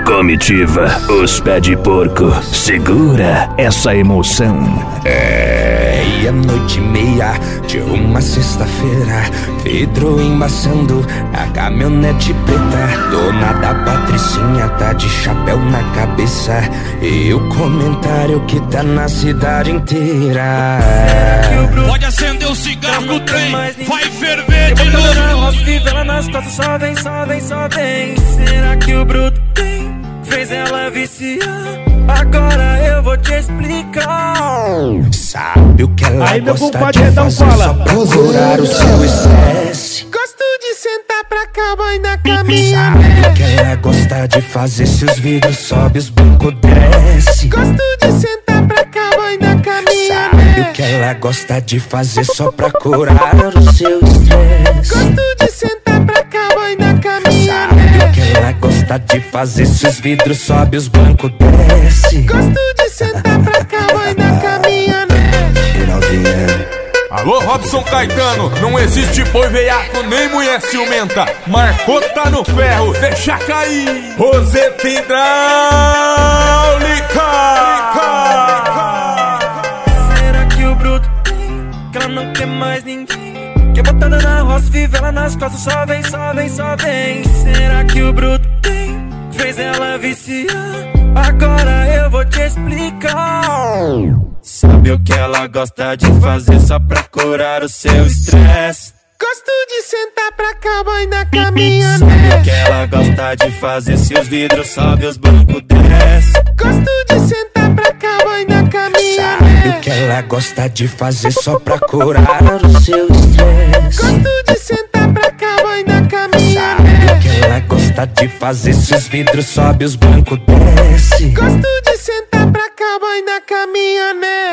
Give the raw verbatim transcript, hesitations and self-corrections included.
Comitiva, os pé de porco, segura essa emoção. É, e a noite e meia de uma sexta-feira, vidro embaçando a caminhonete preta. Dona da Patricinha tá de chapéu na cabeça, e o comentário que tá na cidade inteira. Pode acender o cigarro que o trem vai ferver de novo. Ela nas costas só vem, só vem, só vem. Será que o bruto tem? Fez ela viciar? Agora eu vou te explicar. Sabe o que ela Aí, meu gosta compadre, de então fazer fala. só pra curar o seu estresse? Gosto de sentar pra cá, vai na caminha. Sabe o que ela gosta de fazer se os vidros sobe, os bancos desce? Gosto de sentar pra cá, vai na caminha. Sabe o que ela gosta de fazer só pra curar o seu estresse? Gosto de sentar pra cá, vai na caminha. Sabe o que ela gosta de fazer se os vidros sobe, os bancos desce? Gosto de sentar pra cá, vai na caminha. Alô, Robson Caetano, não existe boi veiaco nem mulher ciumenta. Marcou, tá no ferro, deixa cair. Roseta hidráulica. Será que o bruto tem? Que ela não quer mais ninguém. Quer botada na roça, vive ela nas costas, só vem, só vem, só vem. Será que o bruto tem? Fez ela viciar? Agora eu vou te explicar. Sabe o que ela gosta de fazer só pra curar o seu estresse? Gosto de sentar pra cá, vai na caminha. Sabe o que ela gosta de fazer se os vidros sobem, os bancos desce? Gosto de sentar pra cá, vai na caminha. Sabe o que ela gosta de fazer só pra curar o seu estresse? Gosto de sentar pra cá, vai na caminha. Sabe o que ela gosta de fazer se os vidros sobe, os bancos desce? Gosto de sentar pra cá, vai na caminha, né?